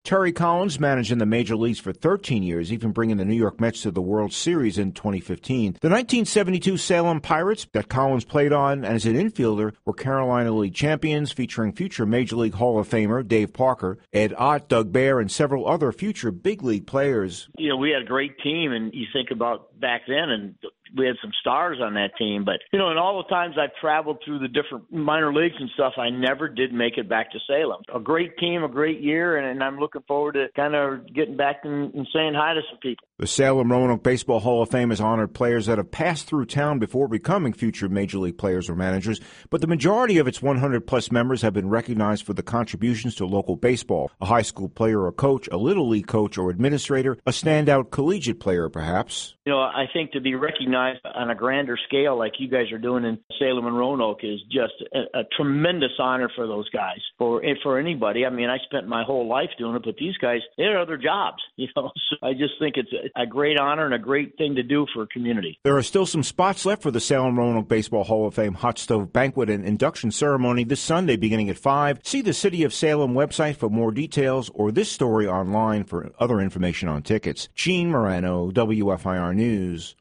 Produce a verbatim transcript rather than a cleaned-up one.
Terry Collins managed in the major leagues for thirteen years, even bringing the New York Mets to the World Series in twenty fifteen. The nineteen seventy-two Salem Pirates that Collins played on as an infielder were Carolina League champions, featuring future Major League Hall of Famer Dave Parker, Ed Ott, Doug Bear, and several other future big league players. You know, we had a great team, and you think about back then, and we had some stars on that team. But, you know, in all the times I've traveled through the different minor leagues and stuff, I never did make it back to Salem. A great team, a great year, and, and I'm looking forward to kind of getting back and, and saying hi to some people. The Salem Roanoke Baseball Hall of Fame has honored players that have passed through town before becoming future Major League players or managers, but the majority of its one hundred plus members have been recognized for the contributions to local baseball. A high school player or coach, a little league coach or administrator, a standout collegiate player perhaps. You know, I think to be recognized on a grander scale like you guys are doing in Salem and Roanoke is just a, a tremendous honor for those guys, for for anybody. I mean, I spent my whole life doing it, but these guys, they have other jobs, you know. So I just think it's a, a great honor and a great thing to do for a community. There are still some spots left for the Salem Roanoke Baseball Hall of Fame Hot Stove Banquet and Induction Ceremony this Sunday beginning at five. See the City of Salem website for more details or this story online for other information on tickets. Gene Morano, W F I R News.